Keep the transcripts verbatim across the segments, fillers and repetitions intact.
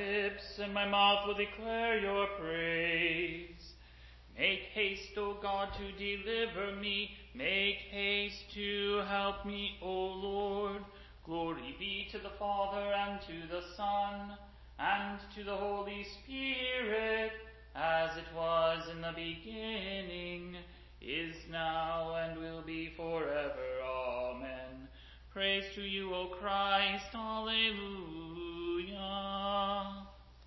lips, and my mouth will declare your praise. Make haste, O God, to deliver me. Make haste to help me, O Lord. Glory be to the Father, and to the Son, and to the Holy Spirit, as it was in the beginning, is now, and will be forever. Amen. Praise to you, O Christ. Alleluia.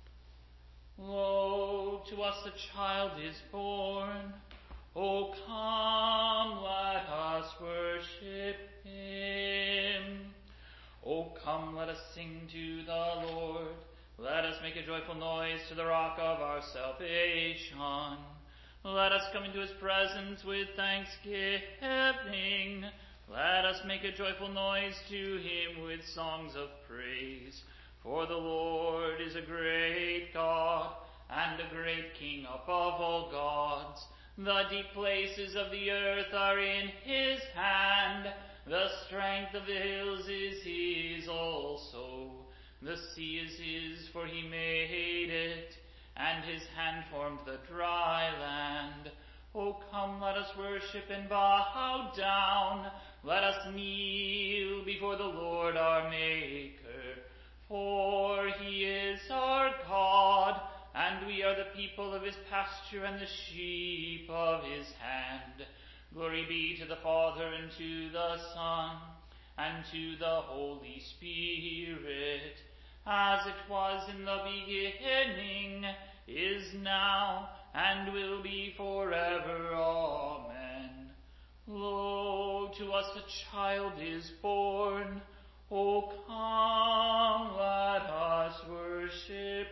Lo, to us a child is born. O come, let us worship him. O come, let us sing to the Lord. Let us make a joyful noise to the rock of our salvation. Let us come into his presence with thanksgiving. Let us make a joyful noise to him with songs of praise. For the Lord is a great God and a great King above all gods. The deep places of the earth are in his hand. The strength of the hills is his also. The sea is his, for he made it, and his hand formed the dry land. O come, let us worship and bow down. Let us kneel before the Lord our Maker. For he is our God, and we are the people of his pasture and the sheep of his hand. Glory be to the Father, and to the Son, and to the Holy Spirit, as it was in the beginning, is now, and will be forever. Amen. Lo, to us a child is born. O come, let us worship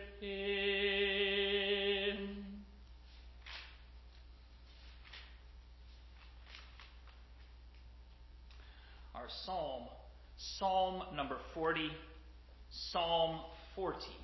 him. Our psalm, Psalm number forty, Psalm forty.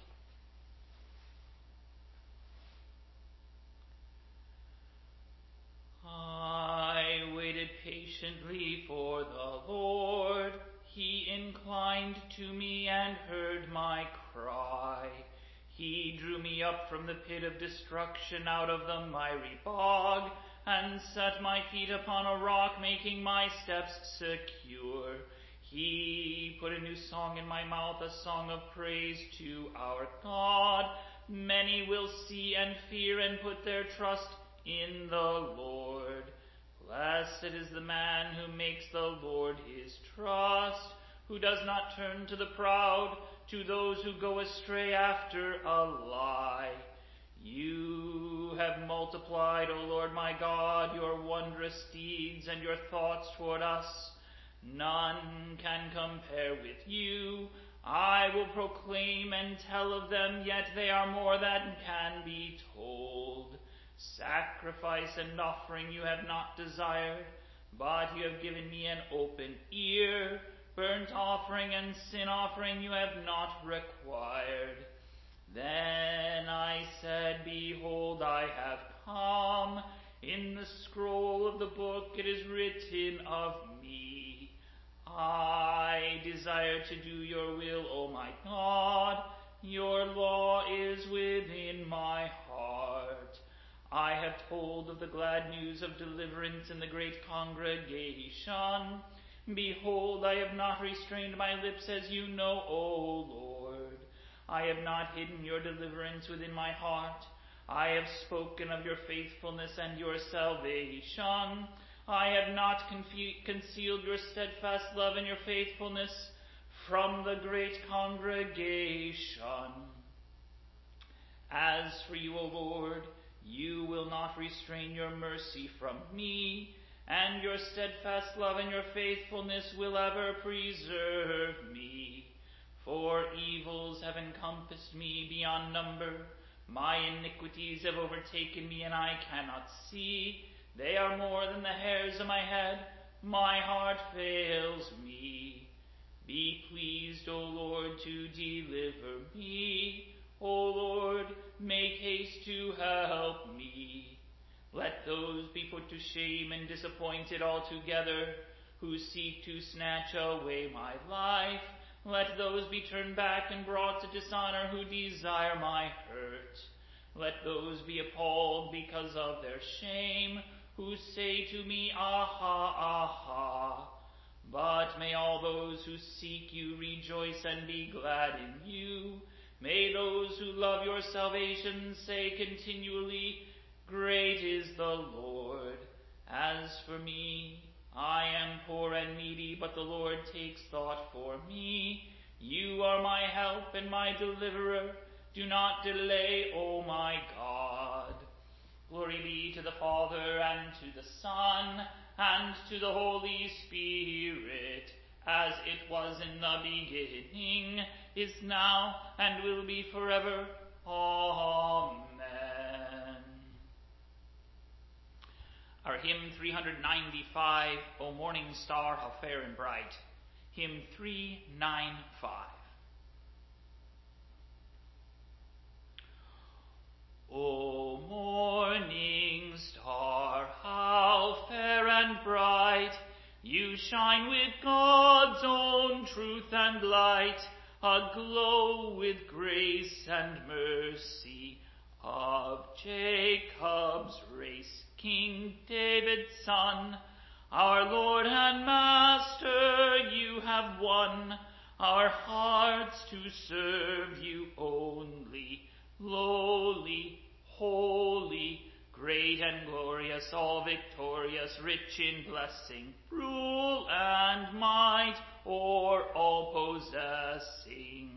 I waited patiently for the Lord. He inclined to me and heard my cry. He drew me up from the pit of destruction, out of the miry bog, and set my feet upon a rock, making my steps secure. He put a new song in my mouth, a song of praise to our God. Many will see and fear and put their trust in the Lord. Blessed is the man who makes the Lord his trust, who does not turn to the proud, to those who go astray after a lie. You have multiplied, O Lord my God, your wondrous deeds and your thoughts toward us. None can compare with you. I will proclaim and tell of them, yet they are more than can be told. Sacrifice and offering you have not desired, but you have given me an open ear. Burnt offering and sin offering you have not required. Then I said, behold, I have come. In the scroll of the book it is written of me. I desire to do your will, O my God. Your law is within my heart. I have told of the glad news of deliverance in the great congregation. Behold, I have not restrained my lips, as you know, O Lord. I have not hidden your deliverance within my heart. I have spoken of your faithfulness and your salvation. I have not confe- concealed your steadfast love and your faithfulness from the great congregation. As for you, O Lord, you will not restrain your mercy from me, and your steadfast love and your faithfulness will ever preserve me. For evils have encompassed me beyond number. My iniquities have overtaken me, and I cannot see. They are more than the hairs of my head. My heart fails me. Be pleased, O Lord, to deliver me. O Lord, make haste to help me. Let those be put to shame and disappointed altogether, who seek to snatch away my life. Let those be turned back and brought to dishonor who desire my hurt. Let those be appalled because of their shame, who say to me, Aha, aha. But may all those who seek you rejoice and be glad in you. May those who love your salvation say continually, Great is the Lord. As for me, I am poor and needy, but the Lord takes thought for me. You are my help and my deliverer. Do not delay, O my God. Glory be to the Father, and to the Son, and to the Holy Spirit, as it was in the beginning, is now, and will be forever. Amen. Our hymn three ninety-five, O Morning Star, how fair and bright. Hymn three ninety-five. O morning star, how fair and bright, you shine with God's own truth and light, aglow with grace and mercy of Jacob's race, King David's son. Our Lord and Master, you have won our hearts to serve you only. Lowly, holy, great and glorious, all victorious, rich in blessing, rule and might o'er all possessing.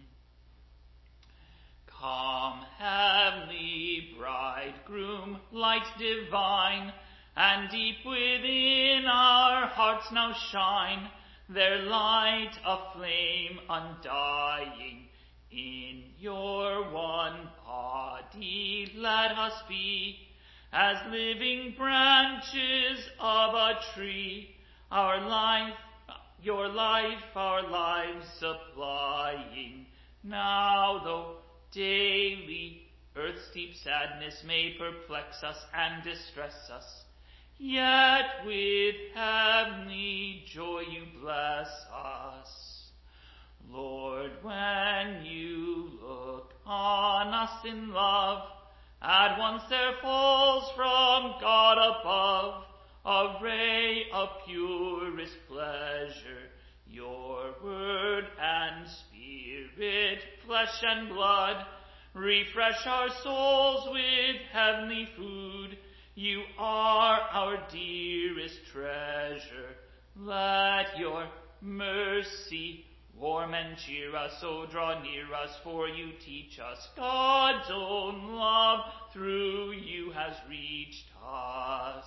Come, heavenly bridegroom, light divine, and deep within our hearts now shine, their light a flame undying. In your one body let us be, as living branches of a tree, our life, your life, our lives supplying. Now though daily earth's deep sadness may perplex us and distress us, yet with heavenly joy you bless us. Lord, when you look on us in love, at once there falls from God above a ray of purest pleasure. Your word and spirit, flesh and blood, refresh our souls with heavenly food. You are our dearest treasure. Let your mercy warm and cheer us, so draw near us, for you teach us. God's own love through you has reached us.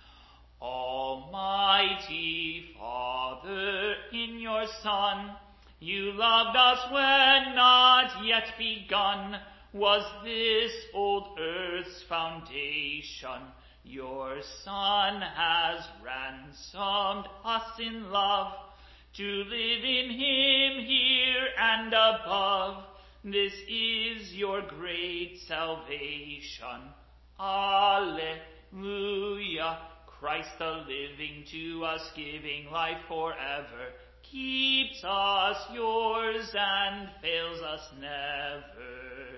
Almighty Father, in your Son, you loved us when not yet begun was this old earth's foundation. Your Son has ransomed us in love, to live in him here and above. This is your great salvation. Alleluia. Christ the living, to us giving life forever, keeps us yours and fails us never.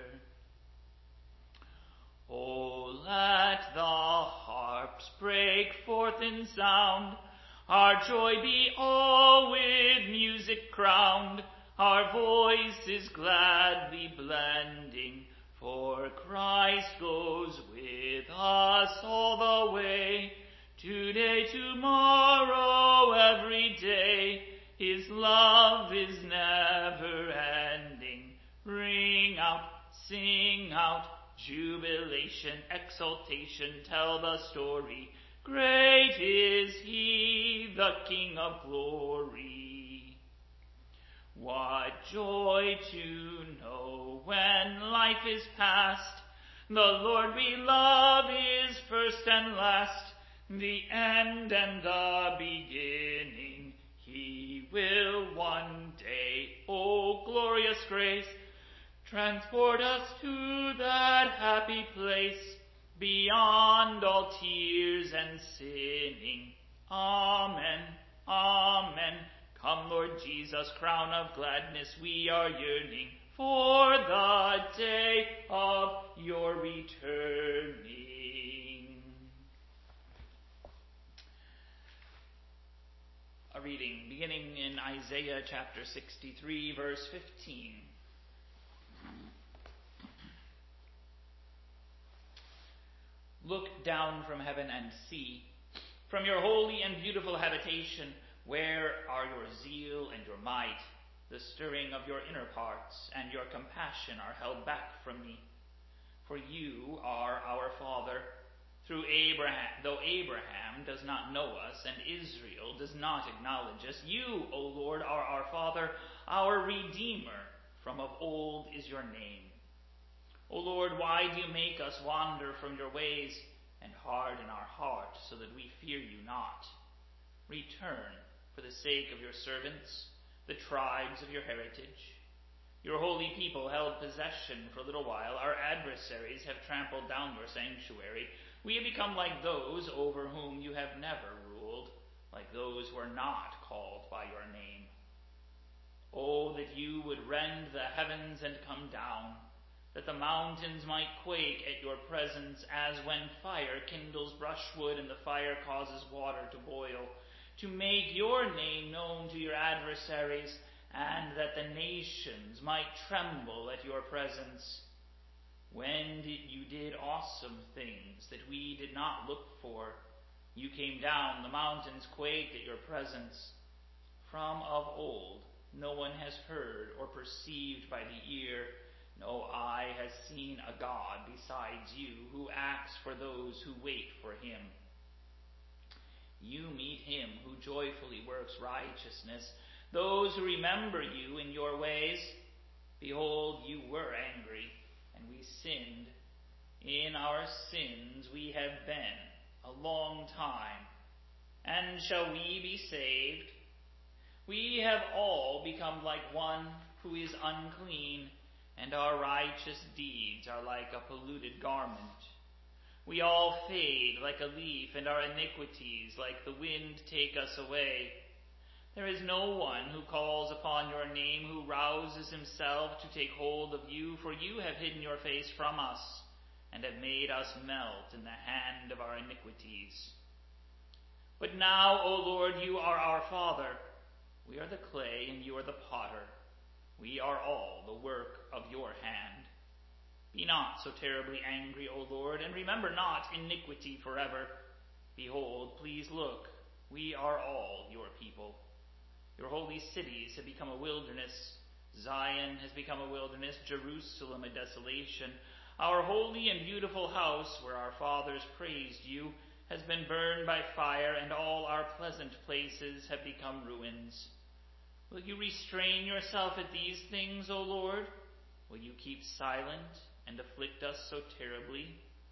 Oh, let the harps break forth in sound, our joy be all with music crowned, our voices gladly blending, for Christ goes with us all the way. Today, tomorrow, every day, his love is never ending. Ring out, sing out, jubilation, exultation, tell the story. Great is he, the King of glory. What joy to know when life is past, the Lord we love is first and last, the end and the beginning. He will one day, oh glorious grace, transport us to that happy place, beyond all tears and sinning. Amen, amen. Come, Lord Jesus, crown of gladness, we are yearning for the day of your returning. A reading beginning in Isaiah chapter sixty-three, verse fifteen. Look down from heaven and see, from your holy and beautiful habitation, where are your zeal and your might? The stirring of your inner parts and your compassion are held back from me. For you are our Father, through Abraham, though Abraham does not know us and Israel does not acknowledge us. You, O Lord, are our Father, our Redeemer. From of old is your name. O Lord, why do you make us wander from your ways and harden our heart so that we fear you not? Return for the sake of your servants, the tribes of your heritage. Your holy people held possession for a little while. Our adversaries have trampled down your sanctuary. We have become like those over whom you have never ruled, like those who are not called by your name. Oh, that you would rend the heavens and come down, that the mountains might quake at your presence, as when fire kindles brushwood and the fire causes water to boil, to make your name known to your adversaries, and that the nations might tremble at your presence. When did you did awesome things that we did not look for? You came down, the mountains quaked at your presence. From of old no one has heard or perceived by the ear, no eye has seen a God besides you, who acts for those who wait for him. You meet him who joyfully works righteousness, those who remember you in your ways. Behold, you were angry, and we sinned. In our sins we have been a long time. And shall we be saved? We have all become like one who is unclean, and our righteous deeds are like a polluted garment. We all fade like a leaf, and our iniquities, like the wind, take us away. There is no one who calls upon your name, who rouses himself to take hold of you, for you have hidden your face from us, and have made us melt in the hand of our iniquities. But now, O Lord, you are our Father. We are the clay, and you are the potter. We are all the work of your hand. Be not so terribly angry, O Lord, and remember not iniquity forever. Behold, please look, we are all your people. Your holy cities have become a wilderness. Zion has become a wilderness, Jerusalem a desolation. Our holy and beautiful house, where our fathers praised you, has been burned by fire, and all our pleasant places have become ruins. Will you restrain yourself at these things, O Lord? Will you keep silent and afflict us so terribly?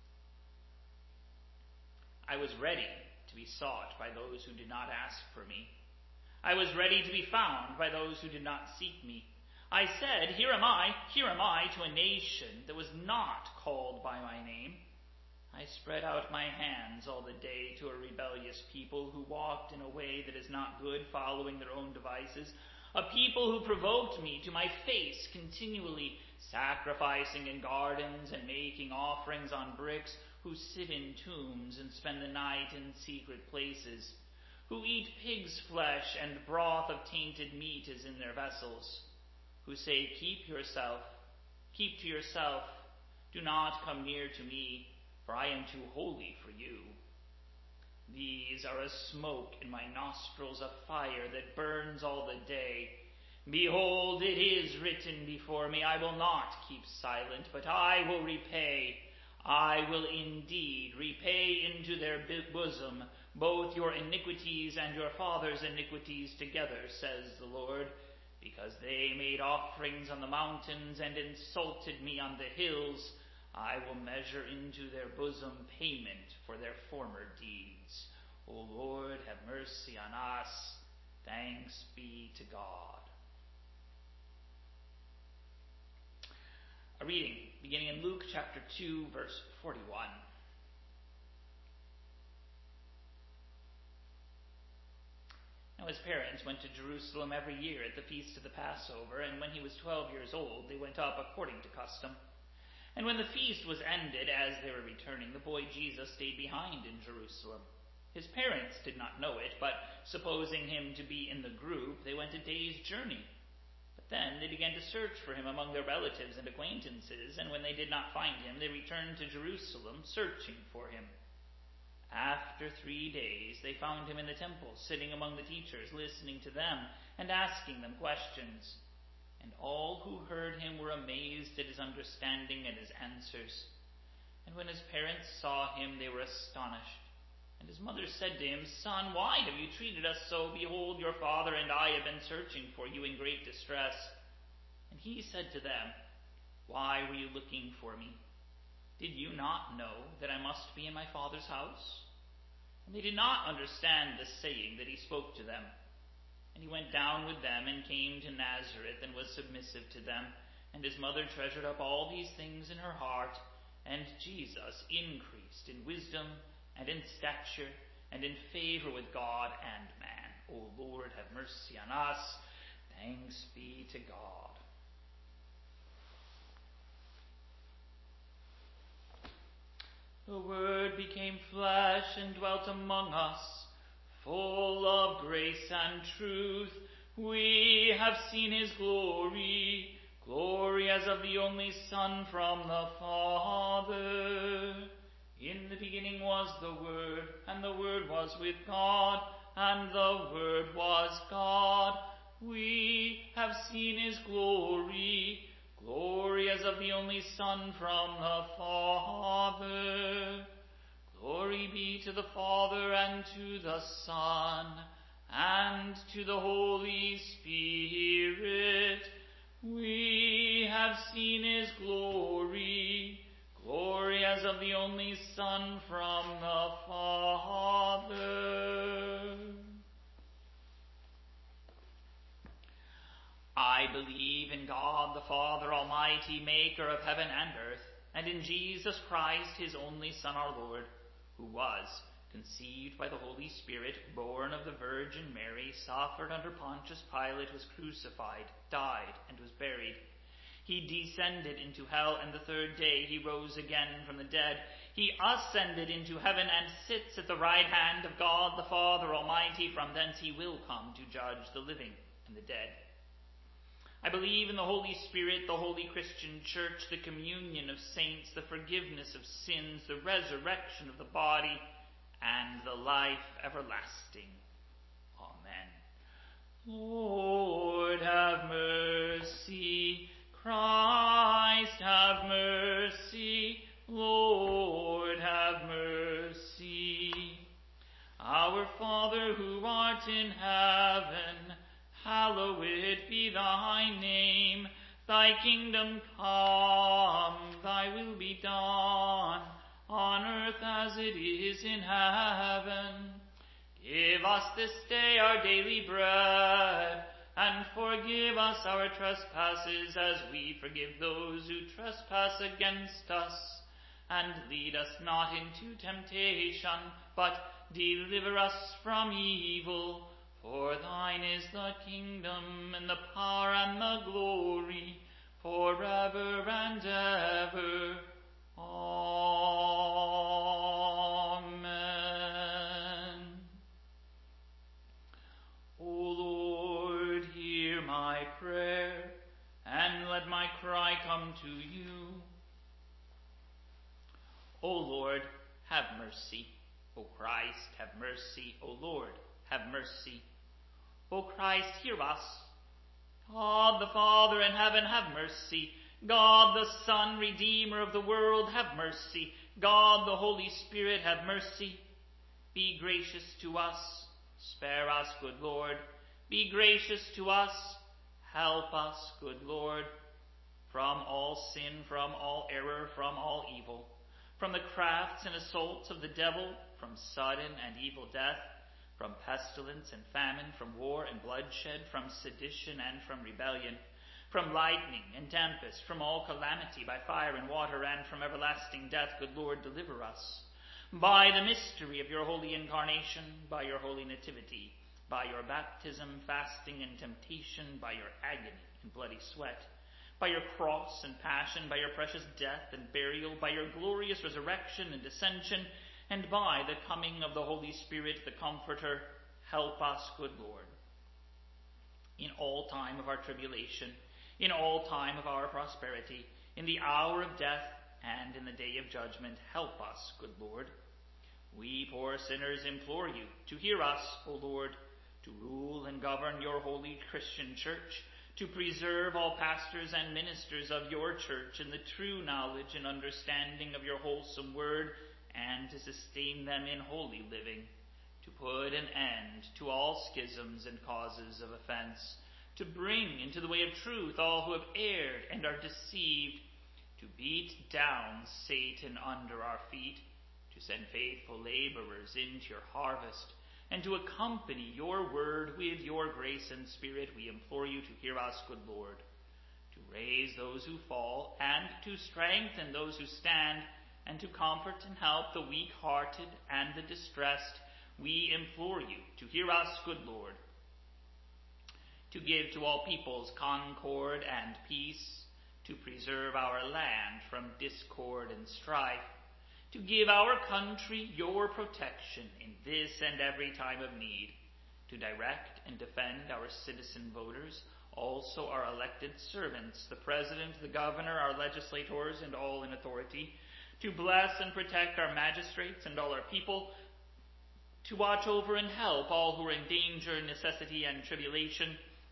I was ready to be sought by those who did not ask for me. I was ready to be found by those who did not seek me. I said, Here am I, here am I, to a nation that was not called by my name. I spread out my hands all the day to a rebellious people who walked in a way that is not good, following their own devices, a people who provoked me to my face continually, sacrificing in gardens and making offerings on bricks, who sit in tombs and spend the night in secret places, who eat pig's flesh and broth of tainted meat is in their vessels, who say, Keep yourself, keep to yourself, do not come near to me, for I am too holy for you. These are a smoke in my nostrils, a fire that burns all the day. Behold, it is written before me, I will not keep silent, but I will repay. I will indeed repay into their bosom both your iniquities and your father's iniquities together, says the Lord, because they made offerings on the mountains and insulted me on the hills. I will measure into their bosom payment for their former deeds. O Lord, have mercy on us. Thanks be to God. A reading beginning in Luke chapter two, verse forty-one. Now his parents went to Jerusalem every year at the feast of the Passover, and when he was twelve years old, they went up according to custom. And when the feast was ended, as they were returning, the boy Jesus stayed behind in Jerusalem. His parents did not know it, but supposing him to be in the group, they went a day's journey. But then they began to search for him among their relatives and acquaintances, and when they did not find him, they returned to Jerusalem, searching for him. After three days, they found him in the temple, sitting among the teachers, listening to them and asking them questions. And all who heard him were amazed at his understanding and his answers. And when his parents saw him, they were astonished. And his mother said to him, "Son, why have you treated us so? Behold, your father and I have been searching for you in great distress." And he said to them, "Why were you looking for me? Did you not know that I must be in my Father's house?" And they did not understand the saying that he spoke to them. And he went down with them and came to Nazareth and was submissive to them. And his mother treasured up all these things in her heart. And Jesus increased in wisdom and in stature and in favor with God and man. O Lord, have mercy on us. Thanks be to God. The Word became flesh and dwelt among us, full of grace and truth. We have seen his glory, glory as of the only Son from the Father. In the beginning was the Word, and the Word was with God, and the Word was God. We have seen his glory, glory as of the only Son from the Father. Glory be to the Father, and to the Son, and to the Holy Spirit. We have seen his glory, glory as of the only Son from the Father. I believe in God the Father Almighty, maker of heaven and earth, and in Jesus Christ, his only Son, our Lord, who was conceived by the Holy Spirit, born of the Virgin Mary, suffered under Pontius Pilate, was crucified, died, and was buried. He descended into hell, and the third day he rose again from the dead. He ascended into heaven and sits at the right hand of God the Father Almighty. From thence he will come to judge the living and the dead. I believe in the Holy Spirit, the holy Christian Church, the communion of saints, the forgiveness of sins, the resurrection of the body, and the life everlasting. Amen. Lord, have mercy. Christ, have mercy. Lord, have mercy. Our Father, who art in heaven, hallowed be thy name. Thy kingdom come, thy will be done, on earth as it is in heaven. Give us this day our daily bread, and forgive us our trespasses as we forgive those who trespass against us. And lead us not into temptation, but deliver us from evil. For thine is the kingdom, and the power, and the glory, forever and ever. Amen. O Lord, hear my prayer, and let my cry come to you. O Lord, have mercy. O Christ, have mercy. O Lord, have mercy. O Christ, hear us. God the Father in heaven, have mercy. God the Son, Redeemer of the world, have mercy. God the Holy Spirit, have mercy. Be gracious to us. Spare us, good Lord. Be gracious to us. Help us, good Lord. From all sin, from all error, from all evil, from the crafts and assaults of the devil, from sudden and evil death, from pestilence and famine, from war and bloodshed, from sedition and from rebellion, from lightning and tempest, from all calamity by fire and water, and from everlasting death, good Lord, deliver us. By the mystery of your holy incarnation, by your holy nativity, by your baptism, fasting, and temptation, by your agony and bloody sweat, by your cross and passion, by your precious death and burial, by your glorious resurrection and ascension, and by the coming of the Holy Spirit, the Comforter, help us, good Lord. In all time of our tribulation, in all time of our prosperity, in the hour of death, and in the day of judgment, help us, good Lord. We poor sinners implore you to hear us, O Lord, to rule and govern your holy Christian church, to preserve all pastors and ministers of your church in the true knowledge and understanding of your wholesome word, and to sustain them in holy living, to put an end to all schisms and causes of offense, to bring into the way of truth all who have erred and are deceived, to beat down Satan under our feet, to send faithful laborers into your harvest, and to accompany your word with your grace and spirit. We implore you to hear us, good Lord, to raise those who fall, and to strengthen those who stand, and to comfort and help the weak-hearted and the distressed. We implore you to hear us, good Lord, to give to all peoples concord and peace, to preserve our land from discord and strife, to give our country your protection in this and every time of need, to direct and defend our citizen voters, also our elected servants, the President, the Governor, our legislators, and all in authority, to bless and protect our magistrates and all our people, to watch over and help all who are in danger, necessity, and tribulation,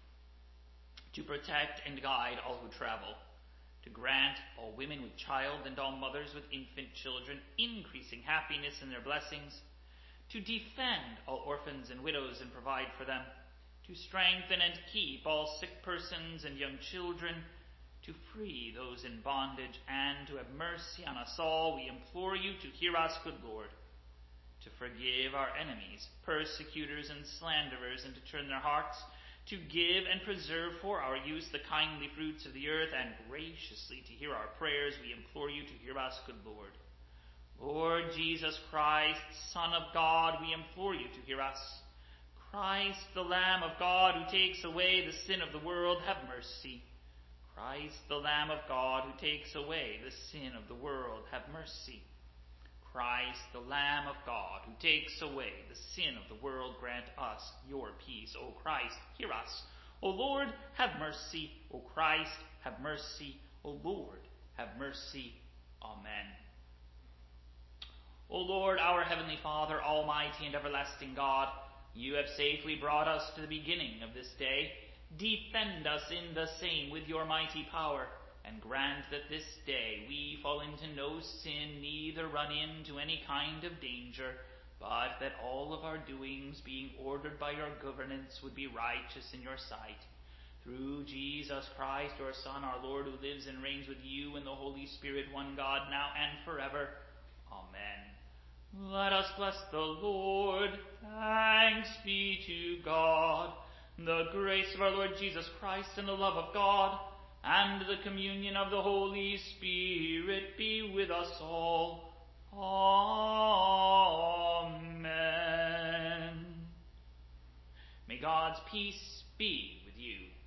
to protect and guide all who travel, to grant all women with child and all mothers with infant children increasing happiness in their blessings, to defend all orphans and widows and provide for them, to strengthen and keep all sick persons and young children, to free those in bondage, and to have mercy on us all. We implore you to hear us, good Lord, to forgive our enemies, persecutors, and slanderers, and to turn their hearts, to give and preserve for our use the kindly fruits of the earth, and graciously to hear our prayers. We implore you to hear us, good Lord. Lord Jesus Christ, Son of God, we implore you to hear us. Christ, the Lamb of God, who takes away the sin of the world, have mercy. Christ, the Lamb of God, who takes away the sin of the world, have mercy. Christ, the Lamb of God, who takes away the sin of the world, grant us your peace. O Christ, hear us. O Lord, have mercy. O Christ, have mercy. O Lord, have mercy. Amen. O Lord, our heavenly Father, almighty and everlasting God, you have safely brought us to the beginning of this day. Defend us in the same with your mighty power, and grant that this day we fall into no sin, neither run into any kind of danger, but that all of our doings, being ordered by your governance, would be righteous in your sight. Through Jesus Christ, your Son, our Lord, who lives and reigns with you in the Holy Spirit, one God, now and forever. Amen. Let us bless the Lord. Thanks be to God. The grace of our Lord Jesus Christ, and the love of God, and the communion of the Holy Spirit be with us all. Amen. May God's peace be with you.